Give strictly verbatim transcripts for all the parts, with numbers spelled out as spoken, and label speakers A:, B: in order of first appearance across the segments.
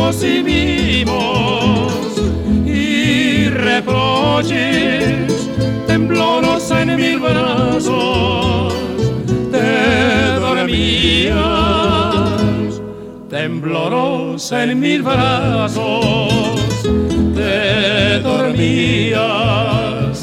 A: besos y mimos y reproches, temblorosa en mil brazos, te dormías, temblorosa en mil brazos, te dormías.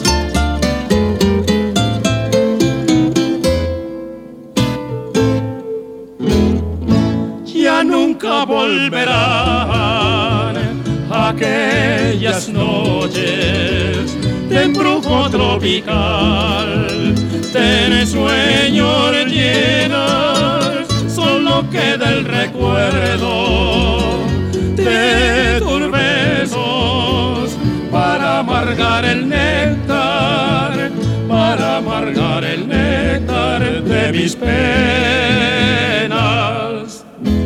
A: Ya nunca volverán aquellas noches de embrujo tropical, de sueños llenas, solo queda el recuerdo de tus besos para amargar el néctar, para amargar el néctar de mis penas.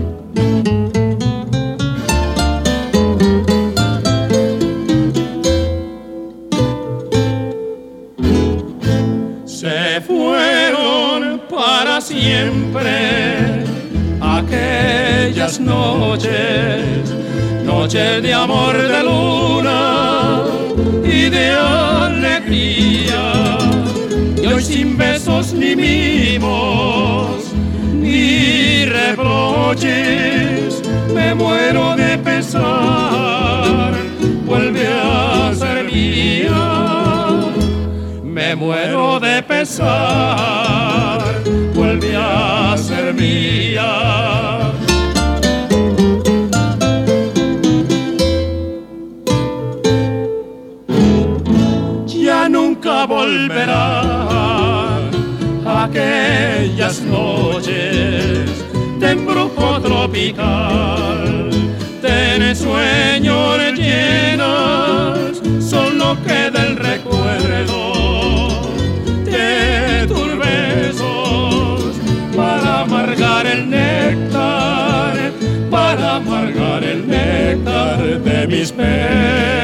A: Se fueron para siempre aquellas noches, noches de amor, de luna y de alegría. Y hoy sin besos ni mimos, ni reproches, me muero de pesar, vuelve a ser mía. Me muero de pesar, vuelve a ser mía. Ya nunca volverán aquellas noches de embrujo tropical, de sueños llenas, solo queda el recuerdo de tus besos para amargar el néctar, para amargar el néctar de mis penas.